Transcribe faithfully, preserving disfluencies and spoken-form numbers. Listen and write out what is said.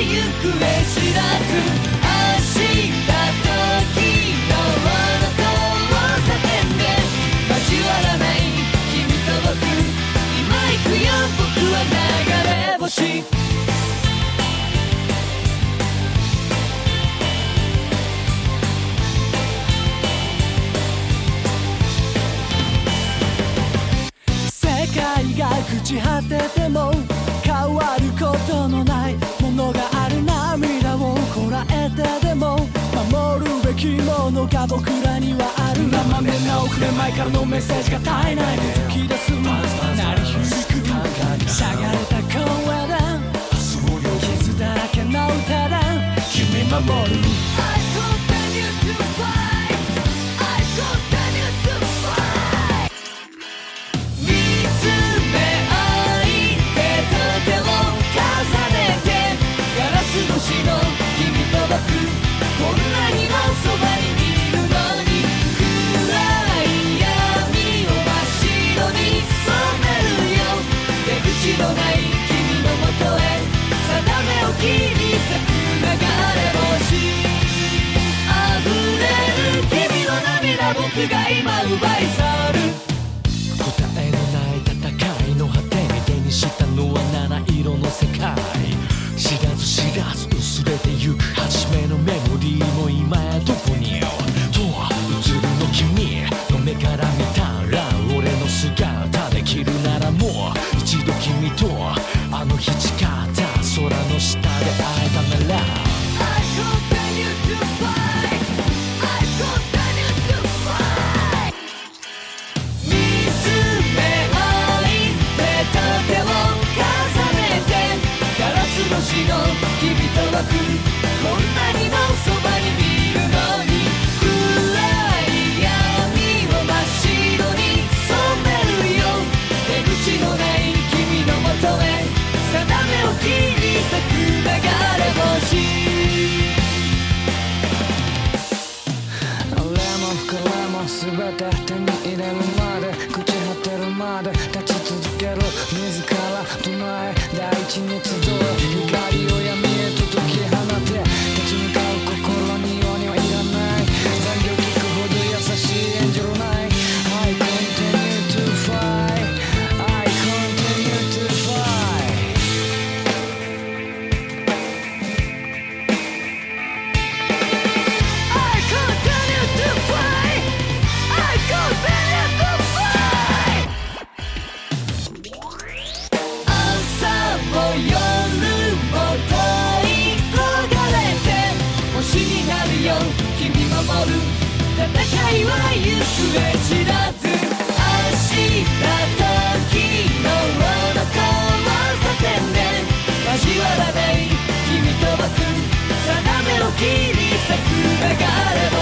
行方知らず明日時のあの交差点で交わらない君と僕今行くよ僕は流れ星世界が朽ち果てても変わることのないものがある涙をこらえてでも守るべきものが僕らにはある生目な遅れ前からのメッセージが絶えないで吹き出す鳴り響くしゃがれた声だ傷だらけの歌だ君守るこんなにもそばにいるのに暗い闇を真っ白に染めるよ出口のない君のもとへ定めを切り裂く流れ星溢れる君の涙僕が今奪い去る答えのない戦いの果てに手にしたのは七色の世界知らず知らず薄れてゆく初めのメモリーも今やどこにと映るの君の目から見たら俺の姿できるならもう一度君とあの日誓った空の下で会えたなら I continue to fly I continue to fly 見つめ合い手と手を重ねてガラス越しの君と僕こんなにもそばにいるのに暗い闇を真っ白に染めるよ出口のない君のもとへ定めを切り裂く流れ星俺もこれも全て手に入れるまで朽ち果てるまで立ち続ける自ら唱え大地に集う光を闇へと解き放て立ち向かう心に弱音はいらない残業聞くほど優しいエンジェルない I continue to fly I continue to fly I continue to fly I continue to fly 朝も夜も遠い焦がれて星になるよ君守る戦いは行方知らず明日時のあの交差点で交わらない君と僕定めを切り裂く流れ